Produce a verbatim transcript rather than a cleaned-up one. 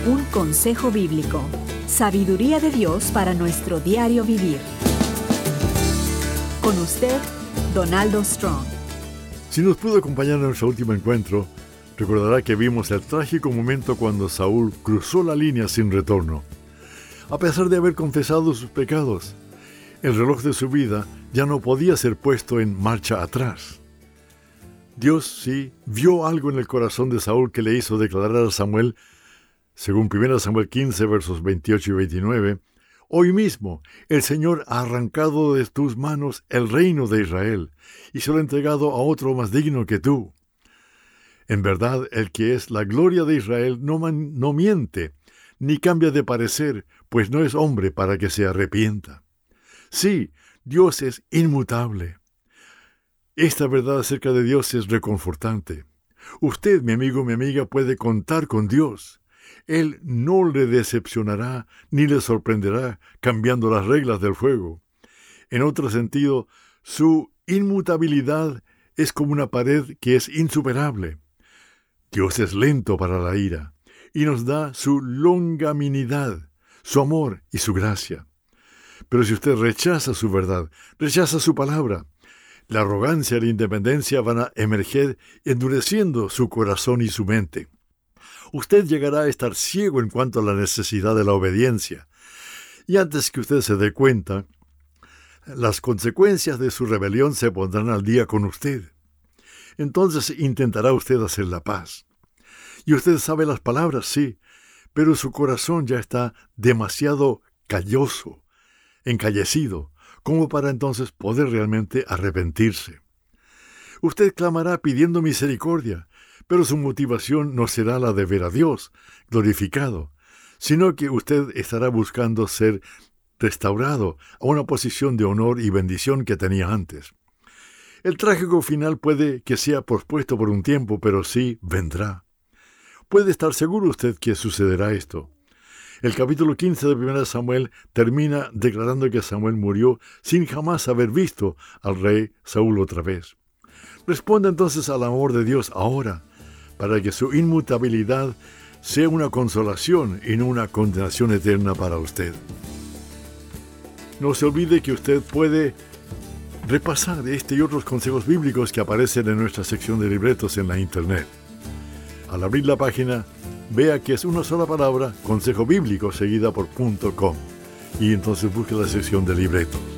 Un consejo bíblico. Sabiduría de Dios para nuestro diario vivir. Con usted, Donaldo Strong. Si nos pudo acompañar en nuestro último encuentro, recordará que vimos el trágico momento cuando Saúl cruzó la línea sin retorno. A pesar de haber confesado sus pecados, el reloj de su vida ya no podía ser puesto en marcha atrás. Dios sí vio algo en el corazón de Saúl que le hizo declarar a Samuel, según primero Samuel quince, versos veintiocho y veintinueve, «Hoy mismo el Señor ha arrancado de tus manos el reino de Israel y se lo ha entregado a otro más digno que tú. En verdad, el que es la gloria de Israel no, man, no miente, ni cambia de parecer, pues no es hombre para que se arrepienta. Sí, Dios es inmutable». Esta verdad acerca de Dios es reconfortante. Usted, mi amigo, mi amiga, puede contar con Dios. Él no le decepcionará ni le sorprenderá cambiando las reglas del juego. En otro sentido, su inmutabilidad es como una pared que es insuperable. Dios es lento para la ira y nos da su longanimidad, su amor y su gracia. Pero si usted rechaza su verdad, rechaza su palabra, la arrogancia y la independencia van a emerger endureciendo su corazón y su mente. Usted llegará a estar ciego en cuanto a la necesidad de la obediencia. Y antes que usted se dé cuenta, las consecuencias de su rebelión se pondrán al día con usted. Entonces intentará usted hacer la paz. Y usted sabe las palabras, sí, pero su corazón ya está demasiado calloso, encallecido, como para entonces poder realmente arrepentirse. Usted clamará pidiendo misericordia, pero su motivación no será la de ver a Dios glorificado, sino que usted estará buscando ser restaurado a una posición de honor y bendición que tenía antes. El trágico final puede que sea pospuesto por un tiempo, pero sí vendrá. Puede estar seguro usted que sucederá esto. El capítulo quince de primero Samuel termina declarando que Samuel murió sin jamás haber visto al rey Saúl otra vez. Responda entonces al amor de Dios ahora, para que su inmutabilidad sea una consolación y no una condenación eterna para usted. No se olvide que usted puede repasar este y otros consejos bíblicos que aparecen en nuestra sección de libretos en la internet. Al abrir la página, vea que es una sola palabra, consejo bíblico, seguida por .com, y entonces busque la sección de libretos.